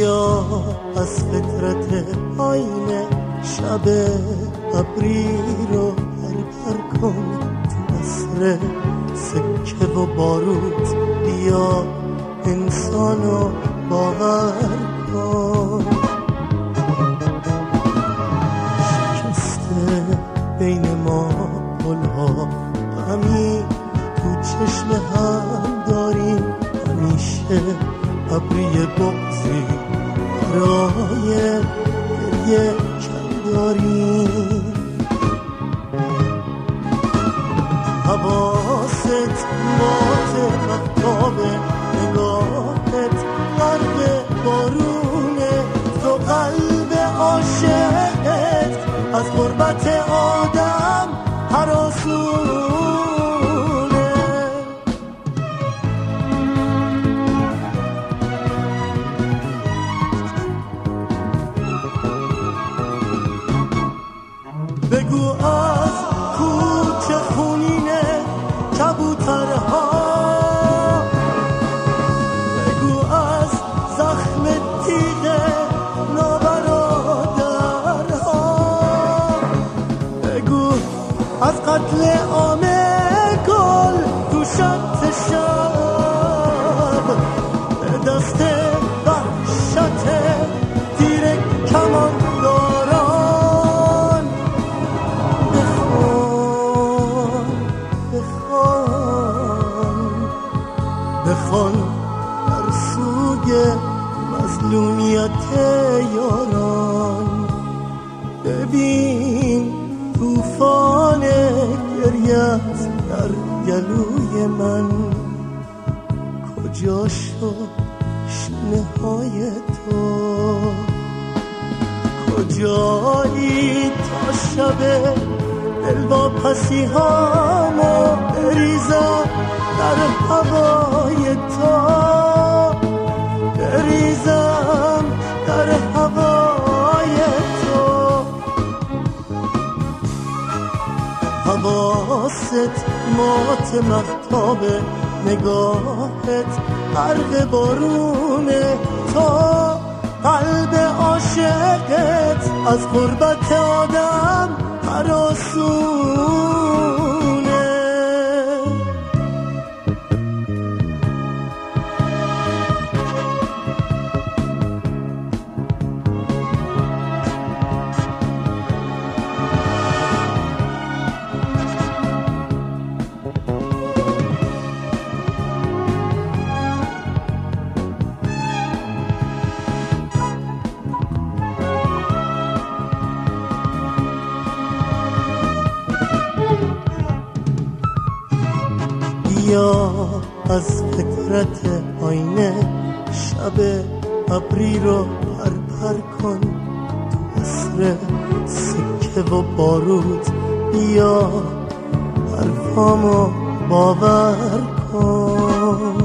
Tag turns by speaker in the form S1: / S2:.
S1: بیا از فطرت آینه شب ابری رو پر کن تو عصر سکه و باروت بیا انسانو باور کن شکسته بین ما پلها غمی تو چشم هم داریم همیشه ابری بغضی برای گریه کم داریم حواست مات مفتاب نگاهت غرق بارونه تو قلب عاشقت از غربت آدم هراسونه بگو از کوچه خونینه کبوترها بگو از زخم تیغ نابرادرها بگو از قتل عام گل تو شب شب دست وحشت تیر کمان داران بخوان در سوگ مظلومیت یاران ببین توفان گریت در گلوی من کجا شد شنه های تو کجایی تا شب دلواپسی هامو بریزم در هوای تو بریزم در هوای تو حواست مات مفتاب نگاهت غرق بارونه تو قلب عاشقت از غربت آدم هراسونه بیا از فطرت آینه شب ابری رو پر کن تو عصر سکه و بارود بیا حرفامو باور کن